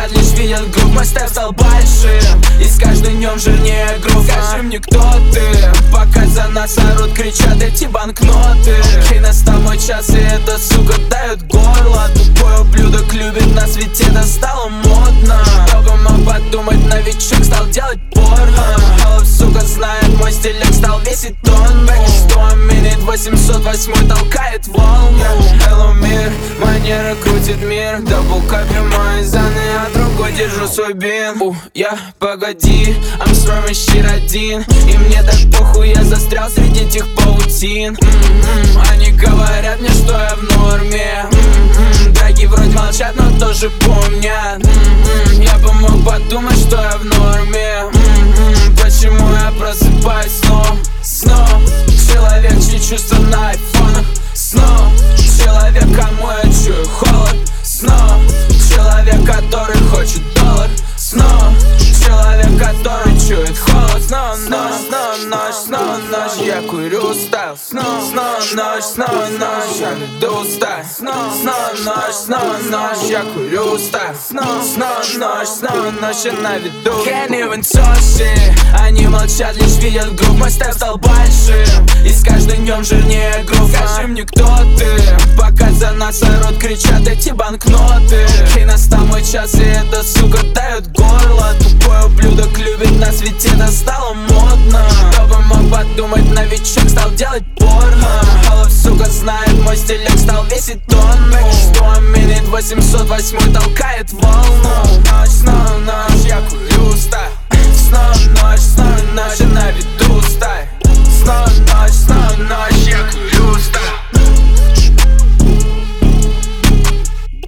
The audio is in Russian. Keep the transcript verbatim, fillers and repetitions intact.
молчат, лишь видят грув. Мой степ стал большим и с каждым днем жирнее грув. Скажи мне, кто ты, пока за нас орут, кричат эти банкноты. Окей, настал мой час, и эта сука дает горло. Тупой ублюдок любит нас, ведь это стало модно. Кто бы мог подумать, новичок стал делать порно. Голубь, сука, знает, мой стилек стал весить тонны. Сто минут восемьсот восемь толкает волны. Hello, мир, манера крутит мир. Дабл копи мой заны, а другой держу свой бин. У, я, погоди, I'm storming shit один. И мне так похуй, я застрял среди этих паутин. М-м-м, Они говорят мне, что я в норме. М-м-м, Драги вроде молчат, но тоже помнят. М-м-м, Я бы мог подумать, что я в норме. М-м-м, Почему я просыпаюсь снова, снова? Человек, чьи чувства на айфонах. Снова человек, кому я чую холод. Снова человек, который хочет доллар. Снова человек, который чует холод. Снова ночь, снова ночь, снова ночь. Я курю стайл. Снова, снова ночь, снова ночь. Я веду стайл. Снова, снова ночь, снова ночь. Я курю стайл. Снова, снова ночь, снова ночь. Я на виду. Can't even talk shit. Они молчат, лишь видят грув. Мой степ стал большим и с каждым днем жирнее грув. Скажи мне, кто ты, пока за нас орут, кричат эти банкноты. Окей, настал мой час, и эта сука дает горло. Тупой ублюдок любит нас, ведь это стало модно. Кто бы мог подумать, новичок стал делать порно. Голубь, сука, знает, мой стилек стал весить тонны. Сто минут восемьсот восемь толкает волну.